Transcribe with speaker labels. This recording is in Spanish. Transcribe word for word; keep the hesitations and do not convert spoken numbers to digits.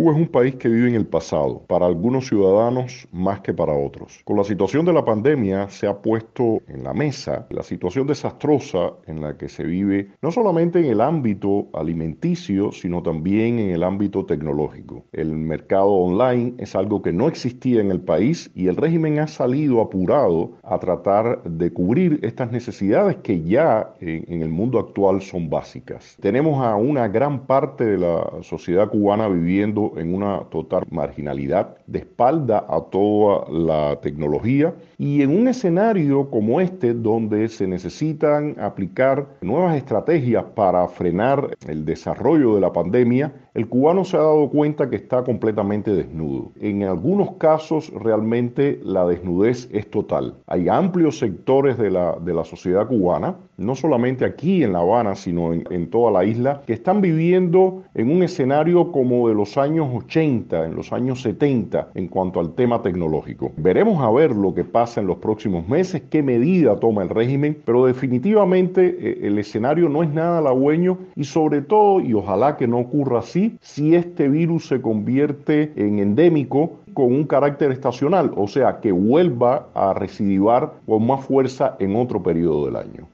Speaker 1: Cuba es un país que vive en el pasado, para algunos ciudadanos más que para otros. Con la situación de la pandemia se ha puesto en la mesa la situación desastrosa en la que se vive, no solamente en el ámbito alimenticio, sino también en el ámbito tecnológico. El mercado online es algo que no existía en el país y el régimen ha salido apurado a tratar de cubrir estas necesidades que ya en, en el mundo actual son básicas. Tenemos a una gran parte de la sociedad cubana viviendo en una total marginalidad, de espalda a toda la tecnología, y en un escenario como este donde se necesitan aplicar nuevas estrategias para frenar el desarrollo de la pandemia, el cubano se ha dado cuenta que está completamente desnudo. En algunos casos realmente la desnudez es total. Hay amplios sectores de la, de la sociedad cubana, no solamente aquí en La Habana, sino en, en toda la isla, que están viviendo en un escenario como de los años ochenta, en los años setenta, en cuanto al tema tecnológico. Veremos a ver lo que pasa en los próximos meses, qué medida toma el régimen, pero definitivamente eh, el escenario no es nada halagüeño y sobre todo, y ojalá que no ocurra así, si este virus se convierte en endémico con un carácter estacional, o sea, que vuelva a recidivar con más fuerza en otro periodo del año.